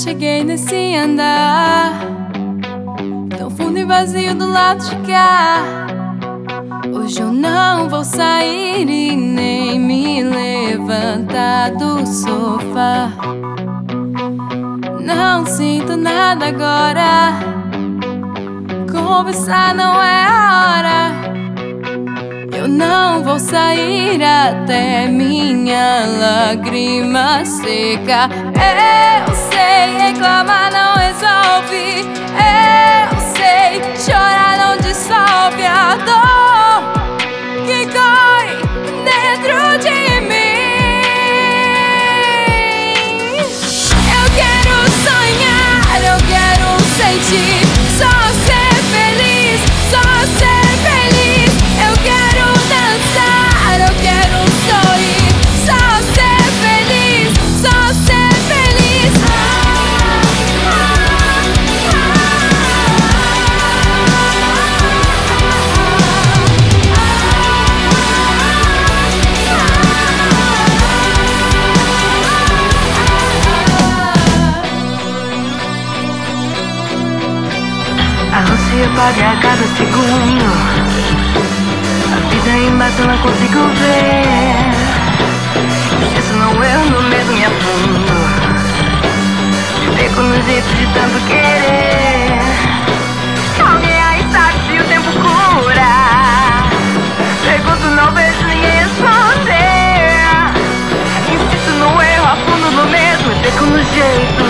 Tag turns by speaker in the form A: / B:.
A: cheguei nesse andar tão fundo e vazio do lado de cá. Hoje eu não vou sair e nem me levantar do sofá. Não sinto nada agora, conversar não é a hora. Eu não vou sair até minha lágrima seca. Eu sei, reclamar não resolve. Eu sei, chorar não dissolve a dor que corre dentro de mim. Eu quero sonhar, eu quero sentir, só ser feliz, só ser feliz. Eu quero dançar, eu quero sorrir, só ser feliz, só ser feliz.
B: A luz se apaga a cada segundo, a vida embaixo eu não consigo ver. Isso não eu no medo me afundo, fico no jeito de tanto querer. Alguém aí sabe se o tempo cura? Pergunto, não vejo ninguém responder. Insisto no erro, afundo no mesmo, fico no jeito